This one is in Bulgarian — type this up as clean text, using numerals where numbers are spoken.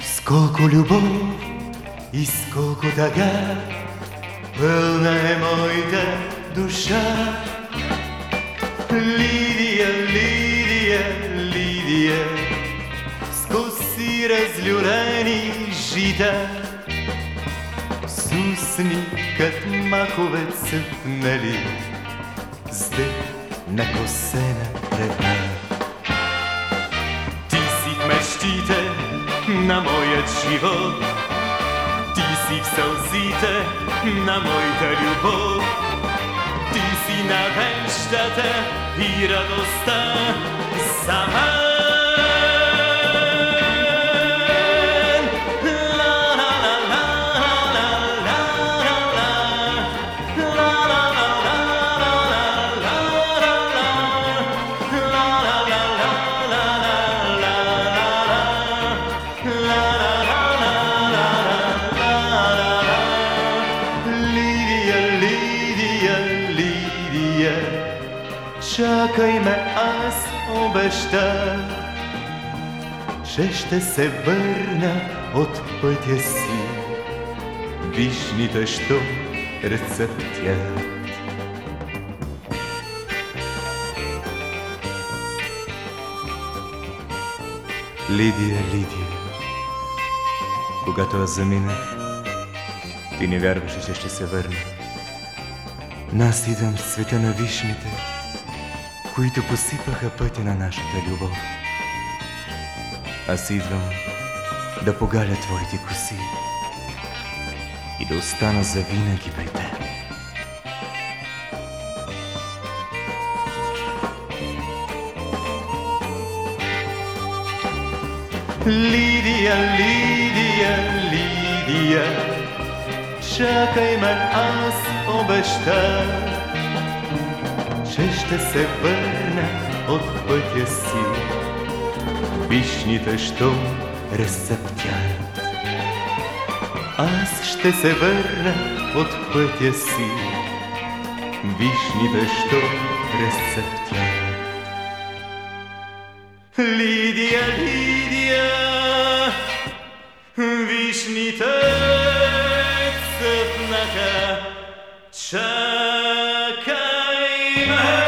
Сколко любов и сколко тъга, пълна е моята душа. Лидия, Лидия, Лидия, с коси разлюлени жита, с устни кът махове цъфнали, с дъх на косена тръба. Ти си в мечтите на моят живот, ти си в сълзите на моята любов, ти си надеждата и радостта за мен. Чакай ме, аз обещах, че ще се върна от пътя си. Вишните, що разцъфтят. Лидия, Лидия, когато аз заминах, ти не вярваше, че ще се върна. Но аз идвам в света на вишните, които посипаха пътя на нашата любов. Аз идвам да погаля твоите коси и да остана завинаги при теб. Лидия, Лидия, Лидия, чакай ме, аз обещах, че ще се върна от пътя си. Вишните, що разцъфтят. Аз ще се върна от пътя си. Вишните, що разцъфтят. Лидия, Лидия, вишните цъфнаха. Чакай ме.